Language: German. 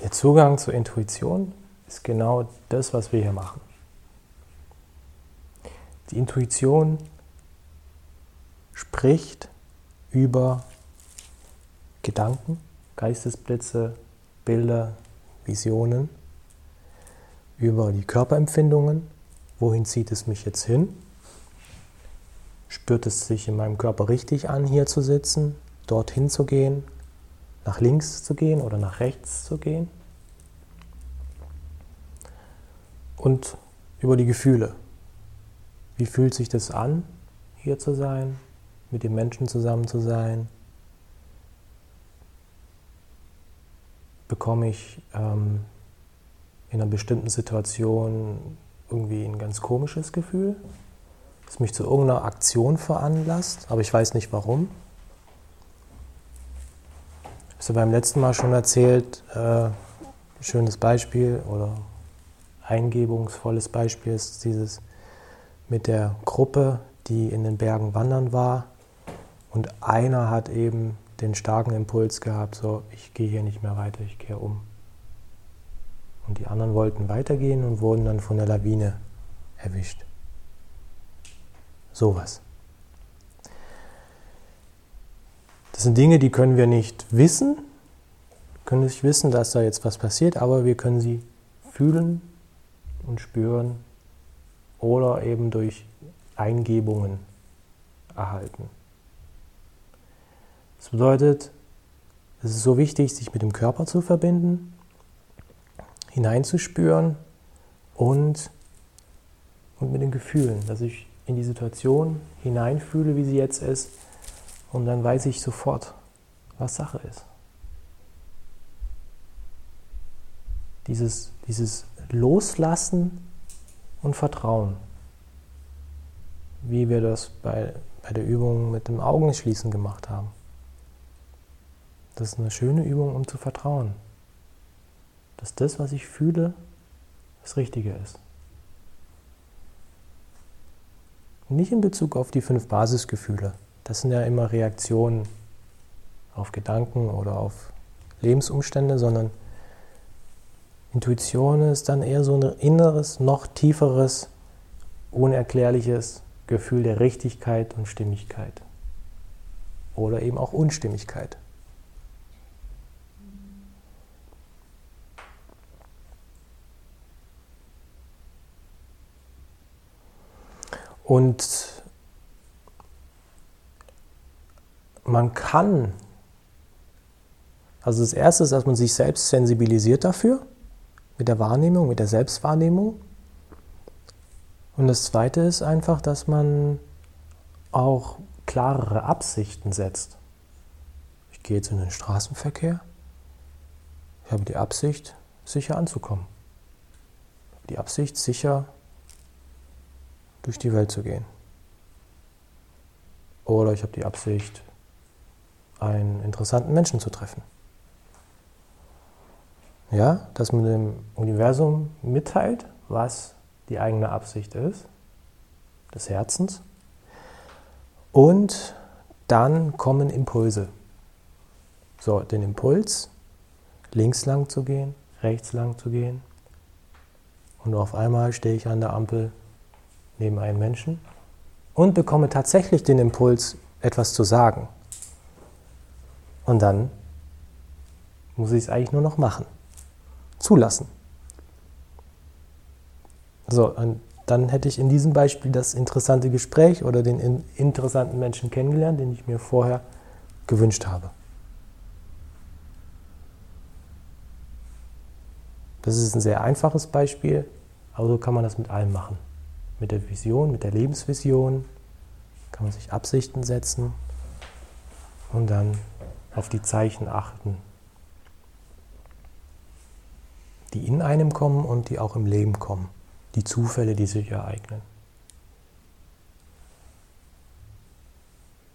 Der Zugang zur Intuition ist genau das, was wir hier machen. Die Intuition spricht über Gedanken, Geistesblitze, Bilder, Visionen, über die Körperempfindungen. Wohin zieht es mich jetzt hin? Spürt es sich in meinem Körper richtig an, hier zu sitzen, dorthin zu gehen, nach links zu gehen oder nach rechts zu gehen? Und über die Gefühle. Wie fühlt sich das an, hier zu sein, mit den Menschen zusammen zu sein? Bekomme ich in einer bestimmten Situation irgendwie ein ganz komisches Gefühl, das mich zu irgendeiner Aktion veranlasst, aber ich weiß nicht warum? Ich habe beim letzten Mal schon erzählt, ein schönes Beispiel oder eingebungsvolles Beispiel ist dieses mit der Gruppe, die in den Bergen wandern war, und einer hat eben den starken Impuls gehabt, so, ich gehe hier nicht mehr weiter, ich kehre um. Und die anderen wollten weitergehen und wurden dann von der Lawine erwischt. Sowas. Das sind Dinge, die können wir nicht wissen, können nicht wissen, dass da jetzt was passiert, aber wir können sie fühlen und spüren oder eben durch Eingebungen erhalten. Das bedeutet, es ist so wichtig, sich mit dem Körper zu verbinden, hineinzuspüren und mit den Gefühlen, dass ich in die Situation hineinfühle, wie sie jetzt ist, und dann weiß ich sofort, was Sache ist. Dieses Loslassen und Vertrauen, wie wir das bei der Übung mit dem Augenschließen gemacht haben. Das ist eine schöne Übung, um zu vertrauen, dass das, was ich fühle, das Richtige ist. Nicht in Bezug auf die 5 Basisgefühle. Das sind ja immer Reaktionen auf Gedanken oder auf Lebensumstände, sondern Intuition ist dann eher so ein inneres, noch tieferes, unerklärliches Gefühl der Richtigkeit und Stimmigkeit. Oder eben auch Unstimmigkeit. Und man kann, also das Erste ist, dass man sich selbst sensibilisiert dafür, mit der Wahrnehmung, mit der Selbstwahrnehmung. Und das Zweite ist einfach, dass man auch klarere Absichten setzt. Ich gehe jetzt in den Straßenverkehr, ich habe die Absicht, sicher anzukommen. Ich habe die Absicht, sicher durch die Welt zu gehen. Oder ich habe die Absicht, einen interessanten Menschen zu treffen. Ja, dass man dem Universum mitteilt, was die eigene Absicht ist, des Herzens. Und dann kommen Impulse. So, den Impuls, links lang zu gehen, rechts lang zu gehen. Und auf einmal stehe ich an der Ampel neben einem Menschen und bekomme tatsächlich den Impuls, etwas zu sagen. Und dann muss ich es eigentlich nur noch machen. Zulassen. So, und dann hätte ich in diesem Beispiel das interessante Gespräch oder den interessanten Menschen kennengelernt, den ich mir vorher gewünscht habe. Das ist ein sehr einfaches Beispiel, aber so kann man das mit allem machen. Mit der Vision, mit der Lebensvision kann man sich Absichten setzen und dann auf die Zeichen achten, die in einem kommen und die auch im Leben kommen. Die Zufälle, die sich ereignen.